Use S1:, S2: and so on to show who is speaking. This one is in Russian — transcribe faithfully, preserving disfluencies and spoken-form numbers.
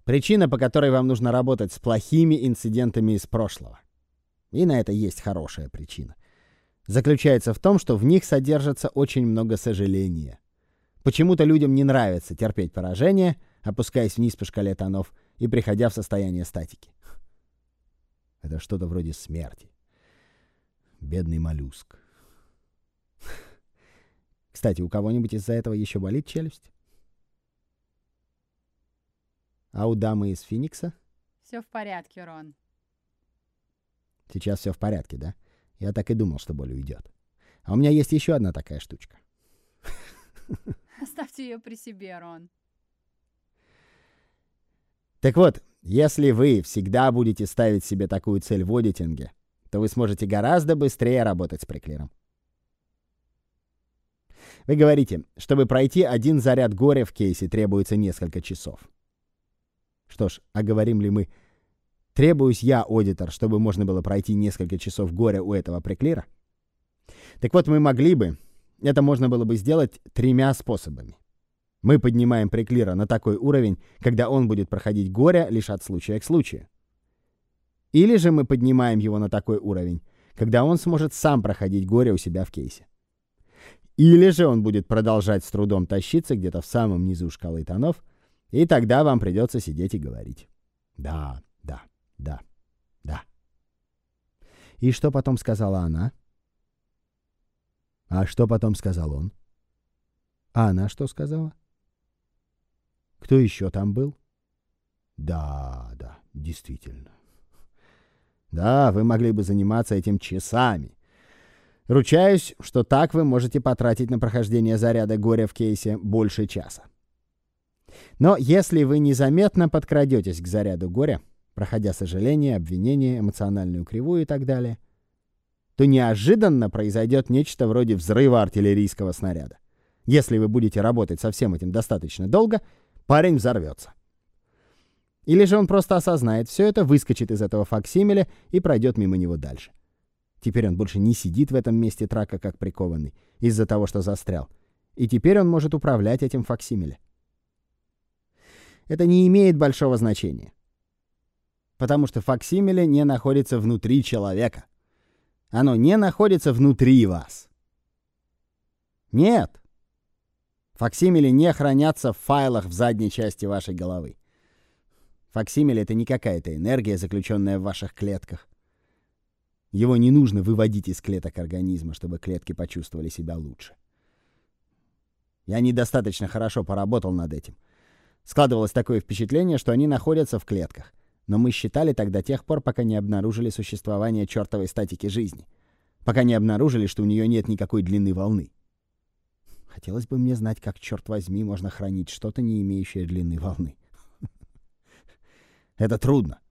S1: Причина, по которой вам нужно работать с плохими инцидентами из прошлого. И на это есть хорошая причина. Заключается в том, что в них содержится очень много сожаления. Почему-то людям не нравится терпеть поражение, опускаясь вниз по шкале тонов и приходя в состояние статики. Это что-то вроде смерти. Бедный моллюск. Кстати, у кого-нибудь из-за этого еще болит челюсть? А у дамы из Феникса?
S2: Все в порядке, Рон.
S1: Сейчас все в порядке, да? Я так и думал, что боль уйдет. А у меня есть еще одна такая штучка.
S2: Оставьте ее при себе, Рон.
S1: Так вот, если вы всегда будете ставить себе такую цель в одитинге, то вы сможете гораздо быстрее работать с приклиром. Вы говорите, чтобы пройти один заряд горя в кейсе требуется несколько часов. Что ж, а говорим ли мы, требуюсь я, аудитор, чтобы можно было пройти несколько часов горя у этого приклира? Так вот, мы могли бы, это можно было бы сделать тремя способами. Мы поднимаем приклира на такой уровень, когда он будет проходить горе лишь от случая к случаю. Или же мы поднимаем его на такой уровень, когда он сможет сам проходить горе у себя в кейсе. Или же он будет продолжать с трудом тащиться где-то в самом низу шкалы тонов, и тогда вам придется сидеть и говорить. Да, да, да, да. И что потом сказала она? А что потом сказал он? А она что сказала? Кто еще там был? Да, да, действительно. Да, вы могли бы заниматься этим часами. Ручаюсь, что так вы можете потратить на прохождение заряда горя в кейсе больше часа. Но если вы незаметно подкрадетесь к заряду горя, проходя сожаление, обвинение, эмоциональную кривую и так далее, то неожиданно произойдет нечто вроде взрыва артиллерийского снаряда. Если вы будете работать со всем этим достаточно долго, парень взорвется. Или же он просто осознает все это, выскочит из этого факсимиля и пройдет мимо него дальше. Теперь он больше не сидит в этом месте трака как прикованный из-за того, что застрял. И теперь он может управлять этим факсимиле. Это не имеет большого значения. Потому что факсимиле не находится внутри человека. Оно не находится внутри вас. Нет. Факсимили не хранятся в файлах в задней части вашей головы. Факсимиле — это не какая-то энергия, заключенная в ваших клетках. Его не нужно выводить из клеток организма, чтобы клетки почувствовали себя лучше. Я недостаточно хорошо поработал над этим. Складывалось такое впечатление, что они находятся в клетках. Но мы считали так до тех пор, пока не обнаружили существование чертовой статики жизни. Пока не обнаружили, что у нее нет никакой длины волны. Хотелось бы мне знать, как, черт возьми, можно хранить что-то, не имеющее длины волны. Это трудно.